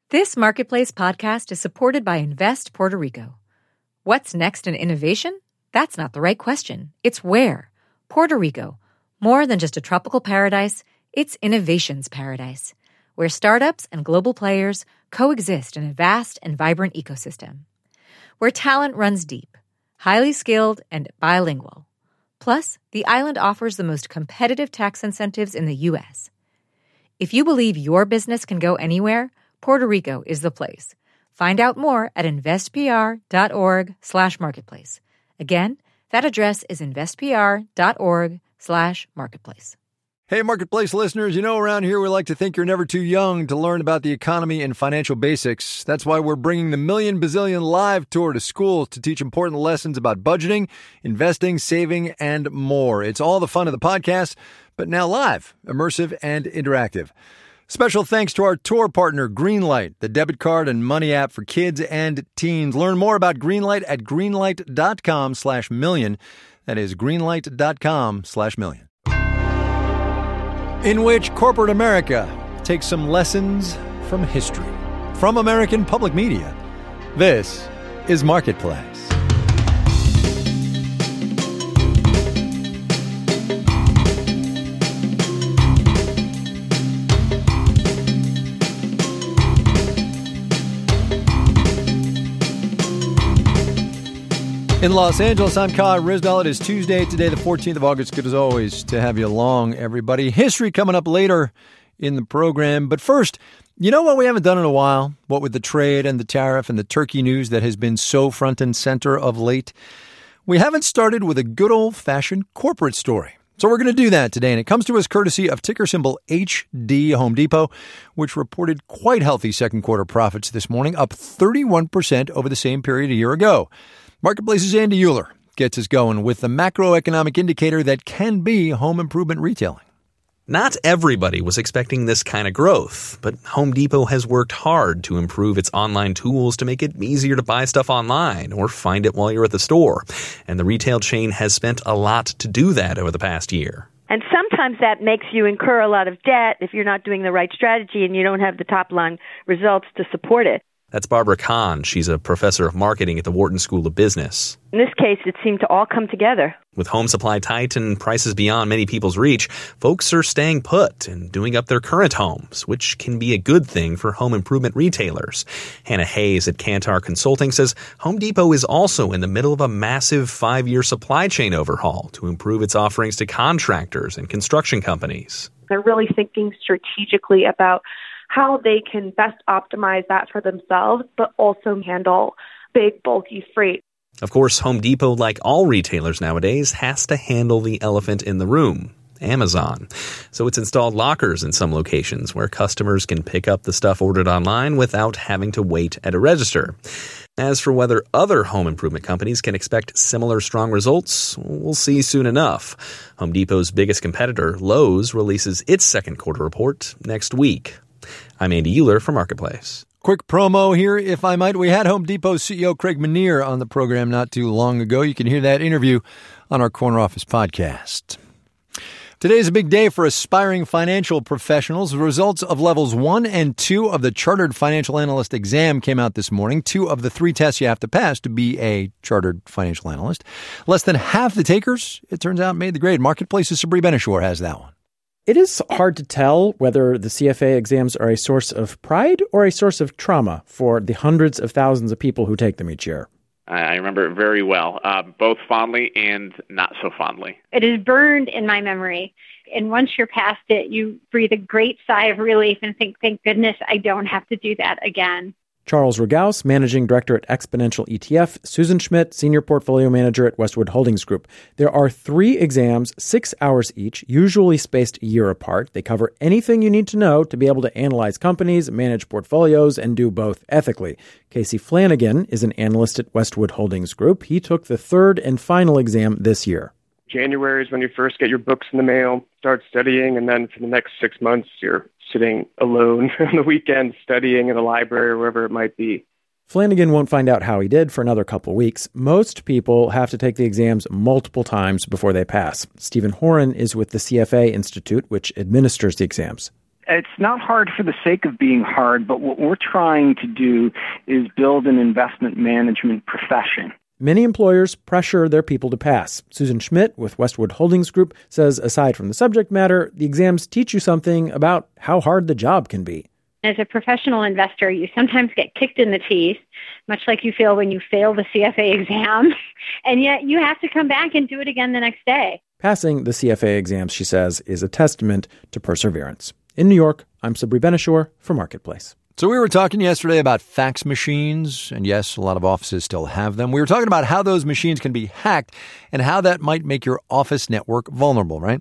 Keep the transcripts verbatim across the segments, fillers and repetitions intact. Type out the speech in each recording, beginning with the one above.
This Marketplace podcast is supported by Invest Puerto Rico. What's next in innovation? That's not the right question. It's where. Puerto Rico. More than just a tropical paradise, it's innovation's paradise, where startups and global players coexist in a vast and vibrant ecosystem. Where talent runs deep, highly skilled, and bilingual. Plus, the island offers the most competitive tax incentives in the U S. If you believe your business can go anywhere, Puerto Rico is the place. Find out more at investpr.org slash marketplace. Again, that address is investpr.org slash marketplace. Hey, Marketplace listeners, you know around here we like to think you're never too young to learn about the economy and financial basics. That's why we're bringing the Million Bazillion Live Tour to schools to teach important lessons about budgeting, investing, saving, and more. It's all the fun of the podcast, but now live, immersive, and interactive. Special thanks to our tour partner, Greenlight, the debit card and money app for kids and teens. Learn more about Greenlight at greenlight.com slash million. That is greenlight.com slash million. In which corporate America takes some lessons from history. From American Public Media, this is Marketplace. In Los Angeles, I'm Kai Ryssdal. It is Tuesday, today the fourteenth of August. Good as always to have you along, everybody. History coming up later in the program. But first, you know what we haven't done in a while? What with the trade and the tariff and the turkey news that has been so front and center of late? We haven't started with a good old-fashioned corporate story. So we're going to do that today, and it comes to us courtesy of ticker symbol H D Home Depot, which reported quite healthy second quarter profits this morning, up thirty-one percent over the same period a year ago. Marketplace's Andy Euler gets us going with the macroeconomic indicator that can be home improvement retailing. Not everybody was expecting this kind of growth, but Home Depot has worked hard to improve its online tools to make it easier to buy stuff online or find it while you're at the store. And the retail chain has spent a lot to do that over the past year. And sometimes that makes you incur a lot of debt if you're not doing the right strategy and you don't have the top-line results to support it. That's Barbara Kahn. She's a professor of marketing at the Wharton School of Business. In this case, it seemed to all come together. With home supply tight and prices beyond many people's reach, folks are staying put and doing up their current homes, which can be a good thing for home improvement retailers. Hannah Hayes at Kantar Consulting says Home Depot is also in the middle of a massive five-year supply chain overhaul to improve its offerings to contractors and construction companies. They're really thinking strategically about how they can best optimize that for themselves, but also handle big, bulky freight. Of course, Home Depot, like all retailers nowadays, has to handle the elephant in the room, Amazon. So it's installed lockers in some locations where customers can pick up the stuff ordered online without having to wait at a register. As for whether other home improvement companies can expect similar strong results, we'll see soon enough. Home Depot's biggest competitor, Lowe's, releases its second quarter report next week. I'm Andy Euler for Marketplace. Quick promo here, if I might. We had Home Depot C E O Craig Menear on the program not too long ago. You can hear that interview on our Corner Office podcast. Today is a big day for aspiring financial professionals. The results of levels one and two of the Chartered Financial Analyst exam came out this morning. Two of the three tests you have to pass to be a Chartered Financial Analyst. Less than half the takers, it turns out, made the grade. Marketplace's Sabri Benishore has that one. It is hard to tell whether the C F A exams are a source of pride or a source of trauma for the hundreds of thousands of people who take them each year. I remember it very well, uh, both fondly and not so fondly. It is burned in my memory. And once you're past it, you breathe a great sigh of relief and think, thank goodness I don't have to do that again. Charles Ragaus, Managing Director at Exponential E T F, Susan Schmidt, Senior Portfolio Manager at Westwood Holdings Group. There are three exams, six hours each, usually spaced a year apart. They cover anything you need to know to be able to analyze companies, manage portfolios, and do both ethically. Casey Flanagan is an analyst at Westwood Holdings Group. He took the third and final exam this year. January is when you first get your books in the mail, start studying, and then for the next six months, you're sitting alone on the weekend studying in a library or wherever it might be. Flanagan won't find out how he did for another couple weeks. Most people have to take the exams multiple times before they pass. Stephen Horan is with the C F A Institute, which administers the exams. It's not hard for the sake of being hard, but what we're trying to do is build an investment management profession. Many employers pressure their people to pass. Susan Schmidt with Westwood Holdings Group says aside from the subject matter, the exams teach you something about how hard the job can be. As a professional investor, you sometimes get kicked in the teeth, much like you feel when you fail the C F A exam, and yet you have to come back and do it again the next day. Passing the C F A exams, she says, is a testament to perseverance. In New York, I'm Sabri Benishore for Marketplace. So we were talking yesterday about fax machines, and yes, a lot of offices still have them. We were talking about how those machines can be hacked and how that might make your office network vulnerable, right?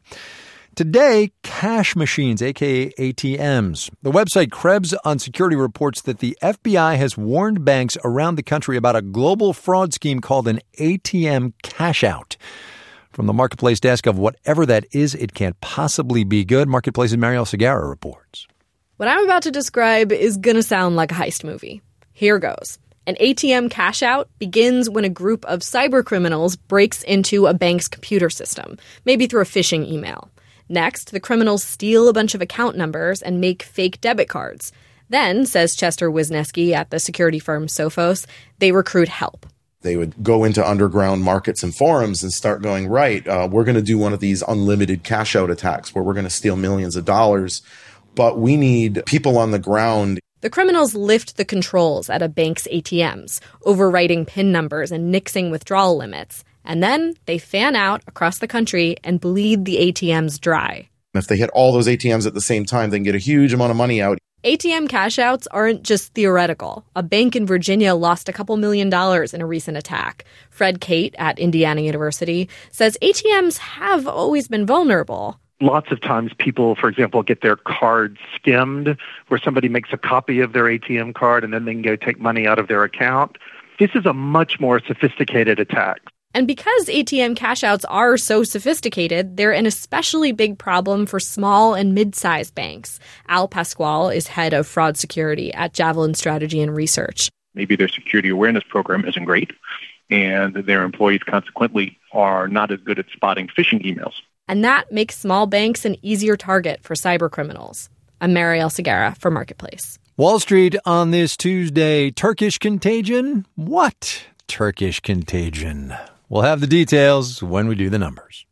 Today, cash machines, a k a. A T Ms. The website Krebs on Security reports that the F B I has warned banks around the country about a global fraud scheme called an A T M cash-out. From the Marketplace desk of whatever that is, it can't possibly be good. Marketplace's Marielle Segarra reports. What I'm about to describe is going to sound like a heist movie. Here goes. An A T M cash-out begins when a group of cybercriminals breaks into a bank's computer system, maybe through a phishing email. Next, the criminals steal a bunch of account numbers and make fake debit cards. Then, says Chester Wisniewski at the security firm Sophos, they recruit help. They would go into underground markets and forums and start going, right, uh, we're going to do one of these unlimited cash-out attacks where we're going to steal millions of dollars, but we need people on the ground. The criminals lift the controls at a bank's A T Ms, overwriting PIN numbers and nixing withdrawal limits. And then they fan out across the country and bleed the A T Ms dry. If they hit all those A T Ms at the same time, they can get a huge amount of money out. A T M cash-outs aren't just theoretical. A bank in Virginia lost a couple million dollars in a recent attack. Fred Kate at Indiana University says A T Ms have always been vulnerable. Lots of times people, for example, get their card skimmed, where somebody makes a copy of their A T M card and then they can go take money out of their account. This is a much more sophisticated attack. And because A T M cash-outs are so sophisticated, they're an especially big problem for small and mid-sized banks. Al Pasquale is head of fraud security at Javelin Strategy and Research. Maybe their security awareness program isn't great, and their employees consequently are not as good at spotting phishing emails. And that makes small banks an easier target for cybercriminals. I'm Marielle Segarra for Marketplace. Wall Street on this Tuesday. Turkish contagion? What Turkish contagion? We'll have the details when we do the numbers.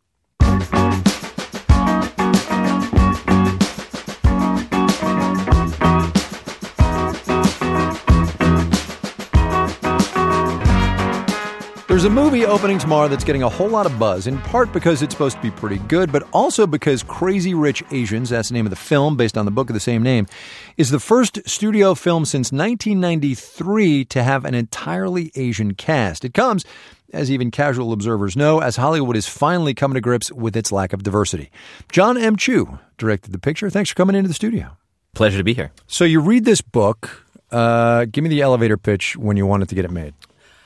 There's a movie opening tomorrow that's getting a whole lot of buzz, in part because it's supposed to be pretty good, but also because Crazy Rich Asians, that's the name of the film based on the book of the same name, is the first studio film since nineteen ninety-three to have an entirely Asian cast. It comes, as even casual observers know, as Hollywood is finally coming to grips with its lack of diversity. John M. Chu directed the picture. Thanks for coming into the studio. Pleasure to be here. So you read this book. Uh, give me the elevator pitch when you wanted to get it made.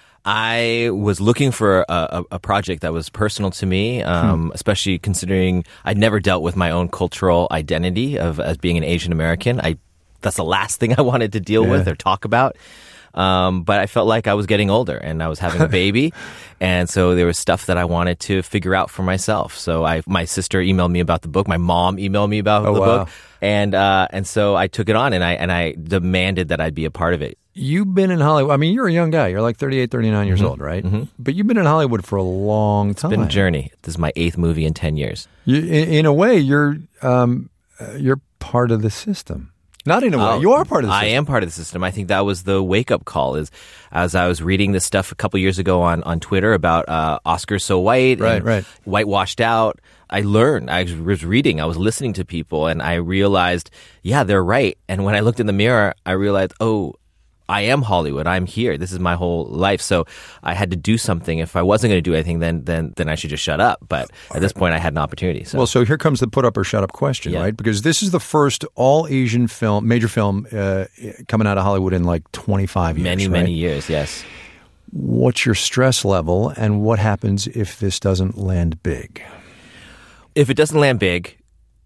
I was looking for a, a project that was personal to me, um, hmm. especially considering I'd never dealt with my own cultural identity of as being an Asian American. I that's the last thing I wanted to deal yeah. with or talk about. Um, but I felt like I was getting older and I was having a baby. And so there was stuff that I wanted to figure out for myself. So I, my sister emailed me about the book. My mom emailed me about oh, the wow. book. And, uh, and so I took it on and I, and I demanded that I'd be a part of it. You've been in Hollywood. I mean, you're a young guy. You're like thirty-eight, thirty-nine years mm-hmm. old, right? Mm-hmm. But you've been in Hollywood for a long time. It's been a journey. This is my eighth movie in ten years. You, in, in a way, you're, um, uh, you're part of the system. Not in a way. Oh, you are part of the system. I am part of the system. I think that was the wake-up call is as I was reading this stuff a couple years ago on, on Twitter about uh, Oscars So White right, and right. Whitewashed Out. I learned. I was reading. I was listening to people, and I realized, yeah, they're right. And when I looked in the mirror, I realized, oh, I am Hollywood. I'm here. This is my whole life. So I had to do something. If I wasn't going to do anything, then then then I should just shut up. But at this point, I had an opportunity. So. Well, so here comes the put up or shut up question, yeah. right? Because this is the first all Asian film, major film uh, coming out of Hollywood in like twenty-five years. Many, right? many years, yes. What's your stress level and what happens if this doesn't land big? If it doesn't land big,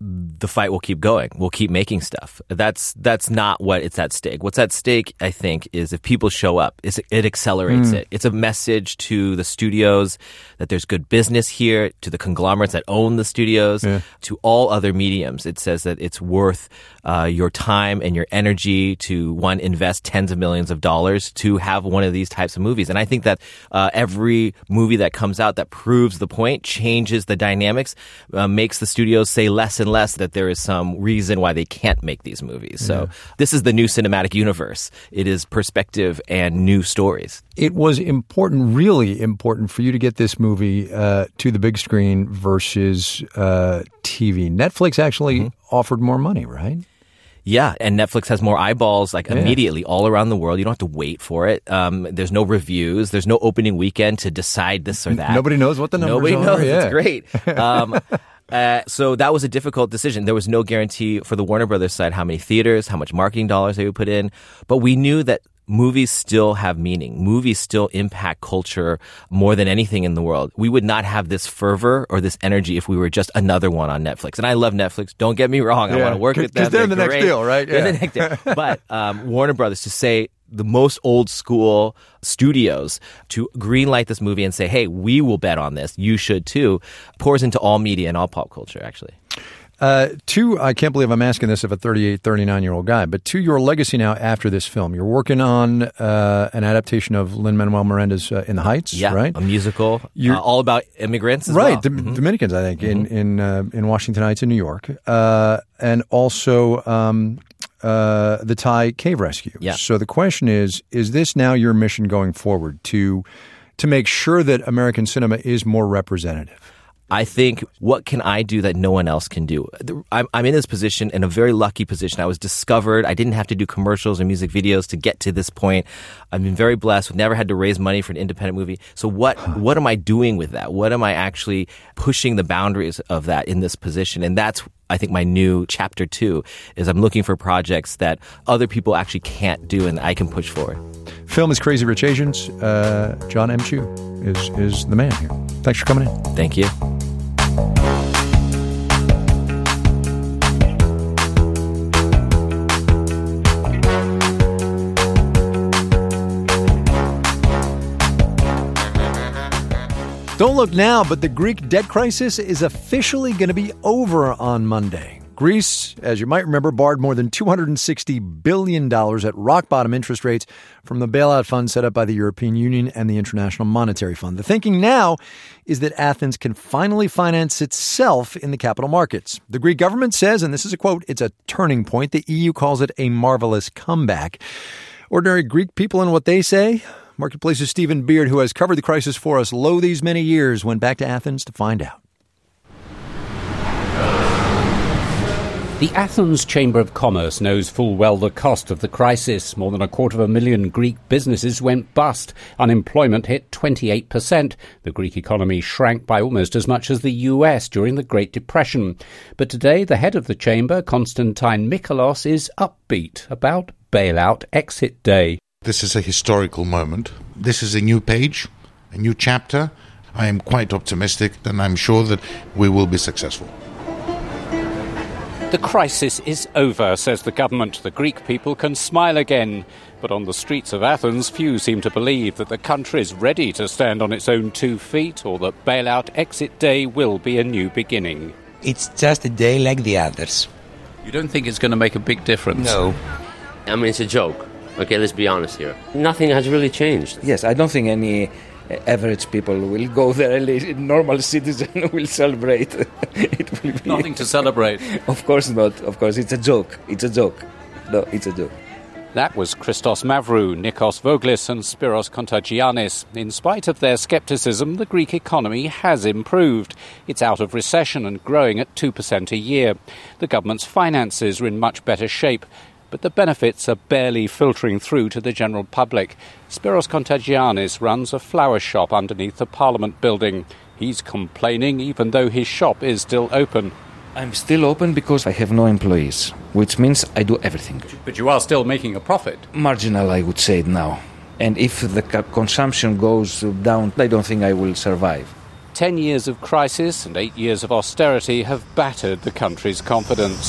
the fight will keep going. We'll keep making stuff. That's that's not what it's at stake. What's at stake, I think, is if people show up, it's, it accelerates mm. it. It's a message to the studios that there's good business here, to the conglomerates that own the studios, yeah. to all other mediums. It says that it's worth uh, your time and your energy to, one, invest tens of millions of dollars to have one of these types of movies. And I think that uh, every movie that comes out that proves the point, changes the dynamics, uh, makes the studios say less and less that there is some reason why they can't make these movies. So yeah. this is the new cinematic universe. It is perspective and new stories. It was important, really important, for you to get this movie uh, to the big screen versus uh, T V. Netflix actually mm-hmm. offered more money, right? Yeah, and Netflix has more eyeballs like yeah. immediately all around the world. You don't have to wait for it. Um, there's no reviews. There's no opening weekend to decide this or that. Nobody knows what the numbers Nobody are. Nobody knows. Yeah. It's great. Um, uh, so that was a difficult decision. There was no guarantee for the Warner Brothers side how many theaters, how much marketing dollars they would put in. But we knew that movies still have meaning. Movies still impact culture more than anything in the world. We would not have this fervor or this energy if we were just another one on Netflix. And I love Netflix. Don't get me wrong. Yeah. I want to work with them. Because they're, they're the great. next deal, right? They're yeah. the next deal. But um, Warner Brothers, to say the most old school studios to greenlight this movie and say, hey, we will bet on this. You should too. Pours into all media and all pop culture, actually. Uh, to, I can't believe I'm asking this of a thirty-eight, thirty-nine-year-old guy, but to your legacy now after this film. You're working on uh, an adaptation of Lin-Manuel Miranda's uh, In the Heights, yeah, right? a musical, uh, all about immigrants as right, well. Right, mm-hmm. Dominicans, I think, mm-hmm. in in, uh, in Washington Heights in New York. Uh, and also um, uh, the Thai Cave Rescue. Yeah. So the question is, is this now your mission going forward to to make sure that American cinema is more representative? I think, what can I do that no one else can do? I'm, I'm in this position, in a very lucky position. I was discovered. I didn't have to do commercials or music videos to get to this point. I've been very blessed. We've never had to raise money for an independent movie. So what what am I doing with that? What am I actually pushing the boundaries of that in this position? And that's, I think, my new chapter two, is I'm looking for projects that other people actually can't do and I can push forward. Film is Crazy Rich Asians. Uh, John M. Chu is, is the man here. Thanks for coming in. Thank you. Don't look now, but the Greek debt crisis is officially going to be over on Monday. Greece, as you might remember, borrowed more than two hundred sixty billion dollars at rock-bottom interest rates from the bailout fund set up by the European Union and the International Monetary Fund. The thinking now is that Athens can finally finance itself in the capital markets. The Greek government says, and this is a quote, it's a turning point. The E U calls it a marvelous comeback. Ordinary Greek people and what they say? Marketplace's Stephen Beard, who has covered the crisis for us lo these many years, went back to Athens to find out. The Athens Chamber of Commerce knows full well the cost of the crisis. More than a quarter of a million Greek businesses went bust. Unemployment hit twenty-eight percent. The Greek economy shrank by almost as much as the U S during the Great Depression. But today, the head of the chamber, Konstantin Mikalos, is upbeat about bailout exit day. This is a historical moment. This is a new page, a new chapter. I am quite optimistic, and I'm sure that we will be successful. The crisis is over, says the government. The Greek people can smile again. But on the streets of Athens, few seem to believe that the country is ready to stand on its own two feet, or that bailout exit day will be a new beginning. It's just a day like the others. You don't think it's going to make a big difference? No. I mean, it's a joke. Okay, let's be honest here. Nothing has really changed. Yes, I don't think any average people will go there. A normal citizen will celebrate. It will be nothing to celebrate. Of course not. Of course, it's a joke. It's a joke. No, it's a joke. That was Christos Mavrou, Nikos Voglis and Spiros Kontagiannis. In spite of their scepticism, the Greek economy has improved. It's out of recession and growing at two percent a year. The government's finances are in much better shape, but the benefits are barely filtering through to the general public. Spiros Kontagiannis runs a flower shop underneath the Parliament building. He's complaining even though his shop is still open. I'm still open because I have no employees, which means I do everything. But you are still making a profit. Marginal, I would say now. And if the consumption goes down, I don't think I will survive. Ten years of crisis and eight years of austerity have battered the country's confidence.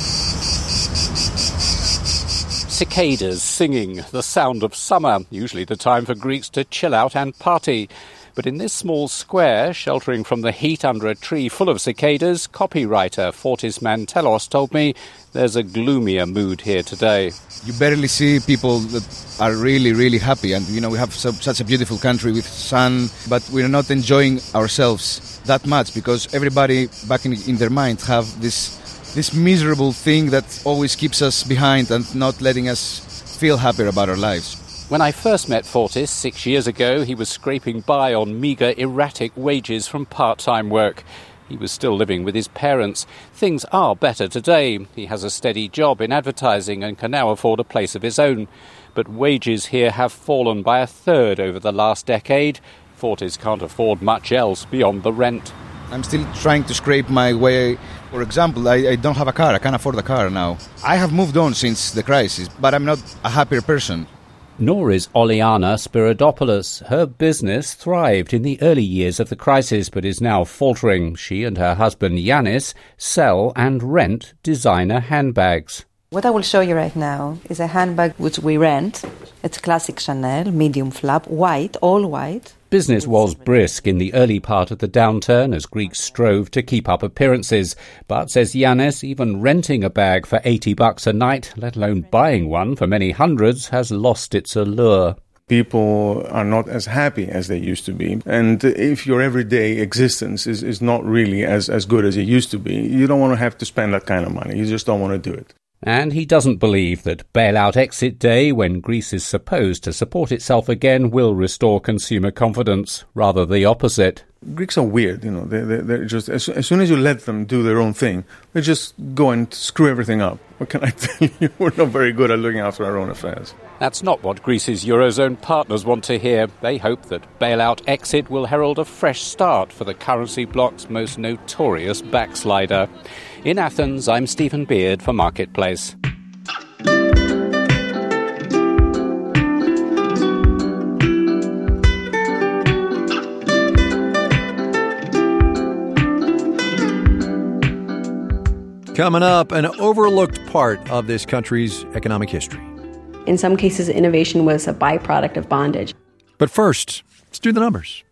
Cicadas singing, the sound of summer, usually the time for Greeks to chill out and party. But in this small square, sheltering from the heat under a tree full of cicadas, copywriter Fotis Mantelos told me there's a gloomier mood here today. You barely see people that are really, really happy. And, you know, we have so, such a beautiful country with sun, but we're not enjoying ourselves that much because everybody back in, in their mind have this this miserable thing that always keeps us behind and not letting us feel happier about our lives. When I first met Fotis six years ago, he was scraping by on meagre, erratic wages from part-time work. He was still living with his parents. Things are better today. He has a steady job in advertising and can now afford a place of his own. But wages here have fallen by a third over the last decade. Fotis can't afford much else beyond the rent. I'm still trying to scrape my way. For example, I, I don't have a car. I can't afford a car now. I have moved on since the crisis, but I'm not a happier person. Nor is Oliana Spiridopoulos. Her business thrived in the early years of the crisis, but is now faltering. She and her husband Yanis sell and rent designer handbags. What I will show you right now is a handbag which we rent. It's classic Chanel, medium flap, white, all white. Business was brisk in the early part of the downturn as Greeks strove to keep up appearances. But, says Yanis, even renting a bag for eighty bucks a night, let alone buying one for many hundreds, has lost its allure. People are not as happy as they used to be. And if your everyday existence is, is not really as, as good as it used to be, you don't want to have to spend that kind of money. You just don't want to do it. And he doesn't believe that bailout exit day, when Greece is supposed to support itself again, will restore consumer confidence. Rather the opposite. Greeks are weird, you know. They, they, they're just as, as soon as you let them do their own thing, they just go and screw everything up. What can I tell you? We're not very good at looking after our own affairs. That's not what Greece's Eurozone partners want to hear. They hope that bailout exit will herald a fresh start for the currency bloc's most notorious backslider. In Athens, I'm Stephen Beard for Marketplace. Coming up, an overlooked part of this country's economic history. In some cases, innovation was a byproduct of bondage. But first, let's do the numbers.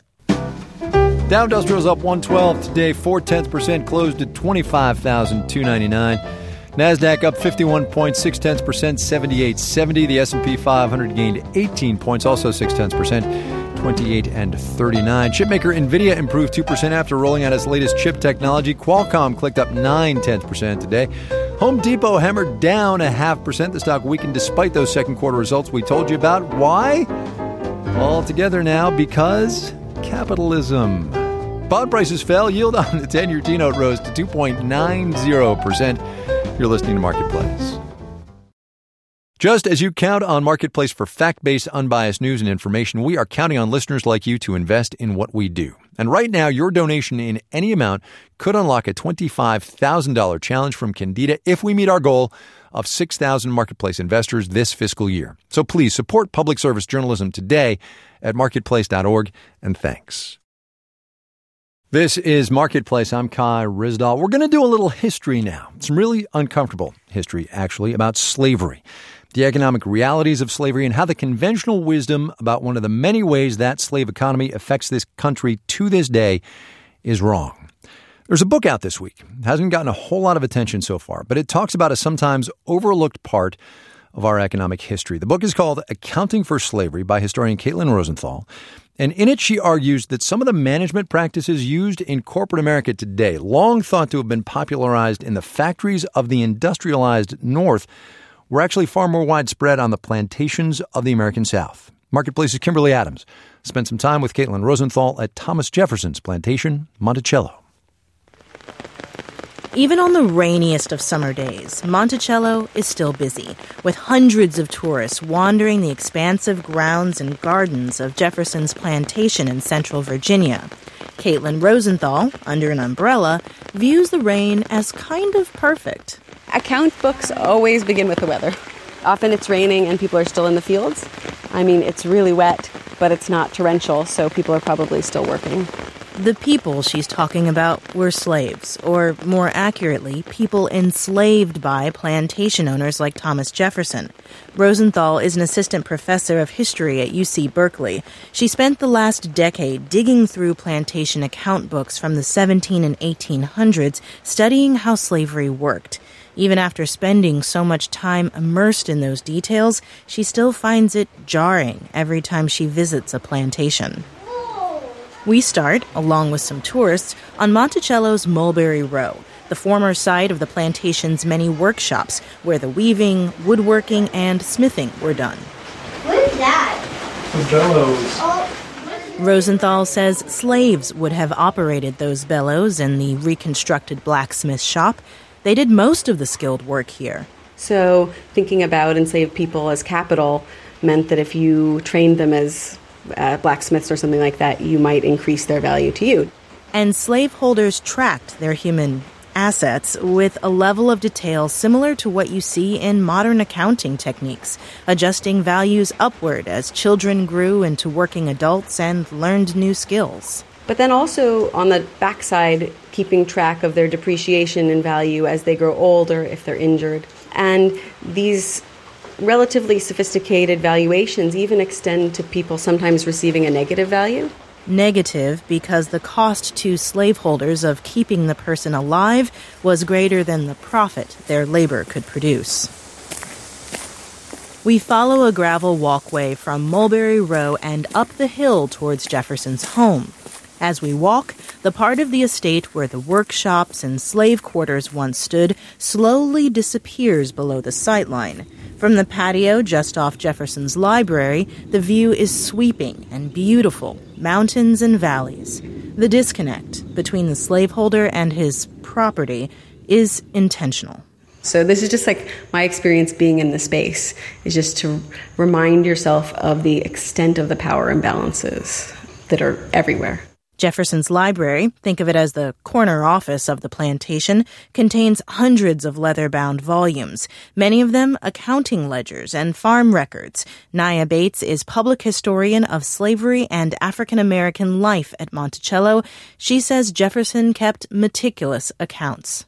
Dow Industrial's up one twelve today, four tenths percent, closed at twenty-five thousand two hundred ninety-nine. NASDAQ up fifty-one point six tenths percent, seventy-eight seventy. The S and P five hundred gained eighteen points, also six tenths percent, twenty-eight and thirty-nine. Chipmaker NVIDIA improved two percent after rolling out its latest chip technology. Qualcomm clicked up nine tenths percent today. Home Depot hammered down a half percent. The stock weakened despite those second quarter results we told you about. Why? All together now because capitalism. Bond prices fell. Yield on the ten-year T-note rose to two point nine zero percent. You're listening to Marketplace. Just as you count on Marketplace for fact-based, unbiased news and information, we are counting on listeners like you to invest in what we do. And right now, your donation in any amount could unlock a twenty-five thousand dollars challenge from Candida if we meet our goal of six thousand Marketplace investors this fiscal year. So please support public service journalism today at marketplace dot org, and thanks. This is Marketplace. I'm Kai Ryssdal. We're going to do a little history now. Some really uncomfortable history, actually, about slavery, the economic realities of slavery, and how the conventional wisdom about one of the many ways that slave economy affects this country to this day is wrong. There's a book out this week. It hasn't gotten a whole lot of attention so far, but it talks about a sometimes overlooked part of our economic history. The book is called Accounting for Slavery by historian Caitlin Rosenthal. And in it, she argues that some of the management practices used in corporate America today, long thought to have been popularized in the factories of the industrialized North, were actually far more widespread on the plantations of the American South. Marketplace's Kimberly Adams spent some time with Caitlin Rosenthal at Thomas Jefferson's plantation, Monticello. Even on the rainiest of summer days, Monticello is still busy, with hundreds of tourists wandering the expansive grounds and gardens of Jefferson's plantation in central Virginia. Caitlin Rosenthal, under an umbrella, views the rain as kind of perfect. Account books always begin with the weather. Often it's raining and people are still in the fields. I mean, it's really wet, but it's not torrential, so people are probably still working. The people she's talking about were slaves, or more accurately, people enslaved by plantation owners like Thomas Jefferson. Rosenthal is an assistant professor of history at U C Berkeley. She spent the last decade digging through plantation account books from the seventeen and eighteen hundreds, studying how slavery worked. Even after spending so much time immersed in those details, she still finds it jarring every time she visits a plantation. We start, along with some tourists, on Monticello's Mulberry Row, the former site of the plantation's many workshops, where the weaving, woodworking, and smithing were done. What is that? The bellows. Oh. Rosenthal says slaves would have operated those bellows in the reconstructed blacksmith shop. They did most of the skilled work here. So thinking about enslaved people as capital meant that if you trained them as uh, blacksmiths or something like that, you might increase their value to you. And slaveholders tracked their human assets with a level of detail similar to what you see in modern accounting techniques, adjusting values upward as children grew into working adults and learned new skills. But then also on the backside, keeping track of their depreciation in value as they grow older, if they're injured. And these relatively sophisticated valuations even extend to people sometimes receiving a negative value. Negative because the cost to slaveholders of keeping the person alive was greater than the profit their labor could produce. We follow a gravel walkway from Mulberry Row and up the hill towards Jefferson's home. As we walk, the part of the estate where the workshops and slave quarters once stood slowly disappears below the sightline. From the patio just off Jefferson's library, the view is sweeping and beautiful, mountains and valleys. The disconnect between the slaveholder and his property is intentional. So this is just like my experience being in the space, is just to remind yourself of the extent of the power imbalances that are everywhere. Jefferson's library, think of it as the corner office of the plantation, contains hundreds of leather-bound volumes, many of them accounting ledgers and farm records. Nia Bates is public historian of slavery and African-American life at Monticello. She says Jefferson kept meticulous accounts.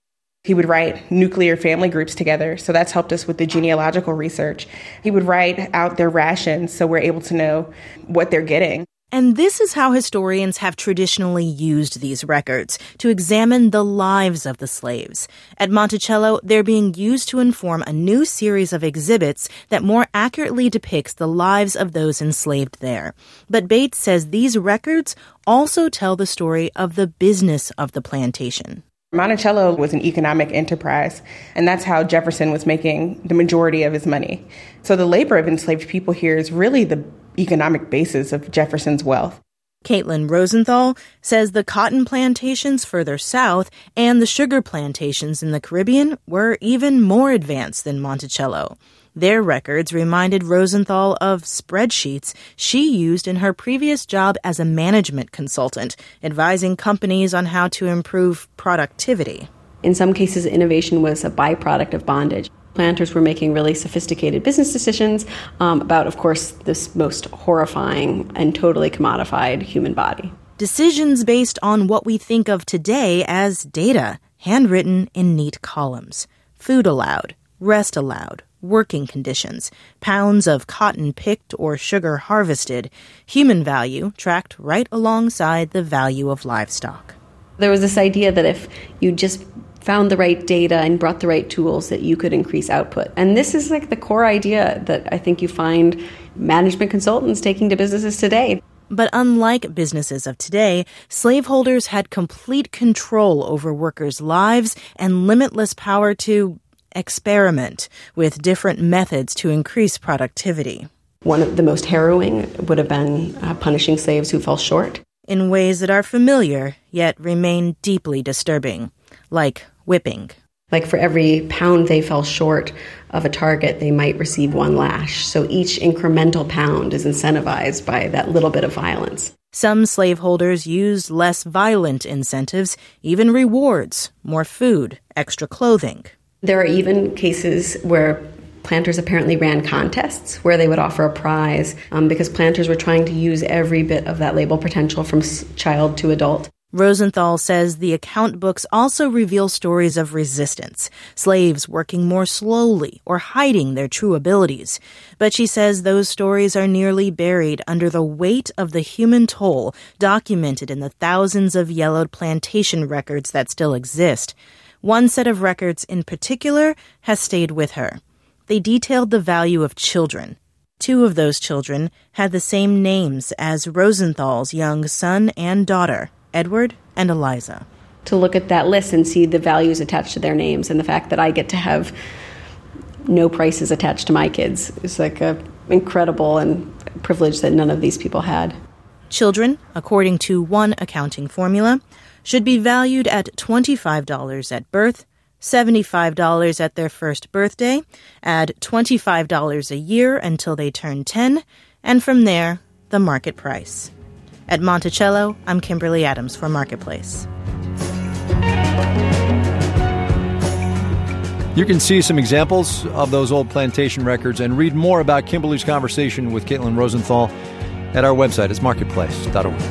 He would write nuclear family groups together, so that's helped us with the genealogical research. He would write out their rations, so we're able to know what they're getting. And this is how historians have traditionally used these records, to examine the lives of the slaves. At Monticello, they're being used to inform a new series of exhibits that more accurately depicts the lives of those enslaved there. But Bates says these records also tell the story of the business of the plantation. Monticello was an economic enterprise, and that's how Jefferson was making the majority of his money. So the labor of enslaved people here is really the economic basis of Jefferson's wealth. Caitlin Rosenthal says the cotton plantations further south and the sugar plantations in the Caribbean were even more advanced than Monticello. Their records reminded Rosenthal of spreadsheets she used in her previous job as a management consultant, advising companies on how to improve productivity. In some cases, innovation was a byproduct of bondage. Planters were making really sophisticated business decisions um, about, of course, this most horrifying and totally commodified human body. Decisions based on what we think of today as data, handwritten in neat columns. Food allowed, rest allowed, working conditions, pounds of cotton picked or sugar harvested, human value tracked right alongside the value of livestock. There was this idea that if you just found the right data and brought the right tools, that you could increase output. And this is like the core idea that I think you find management consultants taking to businesses today. But unlike businesses of today, slaveholders had complete control over workers' lives and limitless power to experiment with different methods to increase productivity. One of the most harrowing would have been uh, punishing slaves who fell short. In ways that are familiar, yet remain deeply disturbing, like whipping. Like for every pound they fell short of a target, they might receive one lash. So each incremental pound is incentivized by that little bit of violence. Some slaveholders used less violent incentives, even rewards, more food, extra clothing. There are even cases where Planters apparently ran contests where they would offer a prize um, because planters were trying to use every bit of that label potential from s- child to adult. Rosenthal says the account books also reveal stories of resistance, slaves working more slowly or hiding their true abilities. But she says those stories are nearly buried under the weight of the human toll documented in the thousands of yellowed plantation records that still exist. One set of records in particular has stayed with her. They detailed the value of children. Two of those children had the same names as Rosenthal's young son and daughter, Edward and Eliza. To look at that list and see the values attached to their names and the fact that I get to have no prices attached to my kids is like a incredible and privilege that none of these people had. Children, according to one accounting formula, should be valued at twenty-five dollars at birth, seventy-five dollars at their first birthday, add twenty-five dollars a year until they turn ten, and from there, the market price. At Monticello, I'm Kimberly Adams for Marketplace. You can see some examples of those old plantation records and read more about Kimberly's conversation with Caitlin Rosenthal at our website. It's marketplace dot org.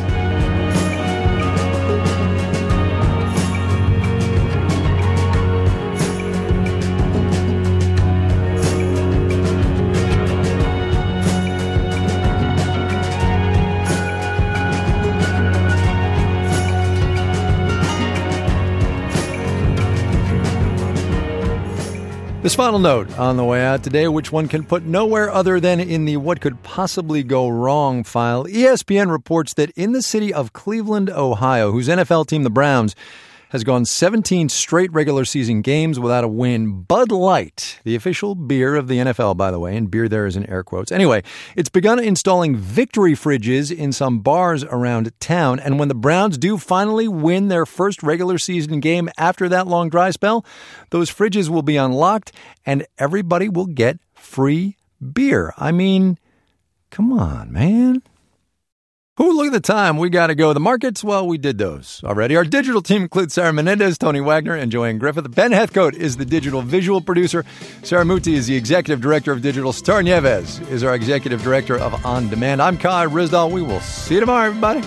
This final note on the way out today, which one can put nowhere other than in the what could possibly go wrong file. E S P N reports that in the city of Cleveland, Ohio, whose N F L team, the Browns, has gone seventeen straight regular season games without a win, Bud Light, the official beer of the N F L, by the way, and beer there is in air quotes. Anyway, it's begun installing victory fridges in some bars around town, and when the Browns do finally win their first regular season game after that long dry spell, those fridges will be unlocked and everybody will get free beer. I mean, come on, man. Ooh, look at the time. We got to go. The markets, well, we did those already. Our digital team includes Sarah Menendez, Tony Wagner, and Joanne Griffith. Ben Heathcote is the digital visual producer. Sarah Muti is the executive director of digital. Star Nieves is our executive director of On Demand. I'm Kai Ryssdal. We will see you tomorrow, everybody.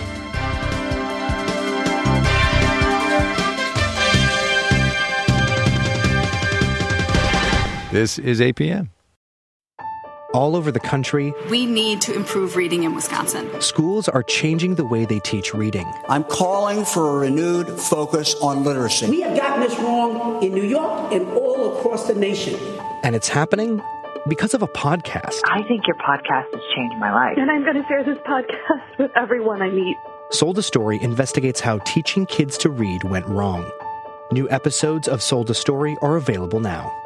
This is A P M. All over the country, we need to improve reading in Wisconsin. Schools are changing the way they teach reading. I'm calling for a renewed focus on literacy. We have gotten this wrong in New York and all across the nation. And it's happening because of a podcast. I think your podcast has changed my life. And I'm going to share this podcast with everyone I meet. Sold a Story investigates how teaching kids to read went wrong. New episodes of Sold a Story are available now.